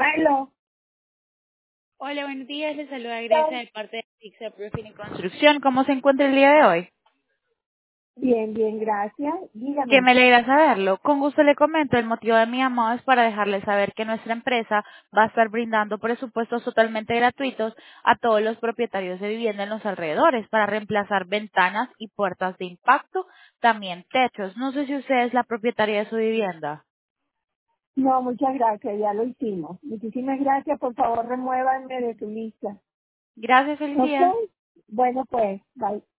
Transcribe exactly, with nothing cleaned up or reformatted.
Aló. Hola, buenos días. Les saluda Grecia de parte de Pixar Roofing y Construcción. ¿Cómo se encuentra el día de hoy? Bien, bien, gracias. Que Dígame. me alegra saberlo. Con gusto le comento, el motivo de mi llamado es para dejarle saber que nuestra empresa va a estar brindando presupuestos totalmente gratuitos a todos los propietarios de vivienda en los alrededores para reemplazar ventanas y puertas de impacto, también techos. No sé si usted es la propietaria de su vivienda. No, muchas gracias, ya lo hicimos. Muchísimas gracias, por favor, remuévanme de tu lista. Gracias, feliz ¿Ok? día. Bueno, pues, bye.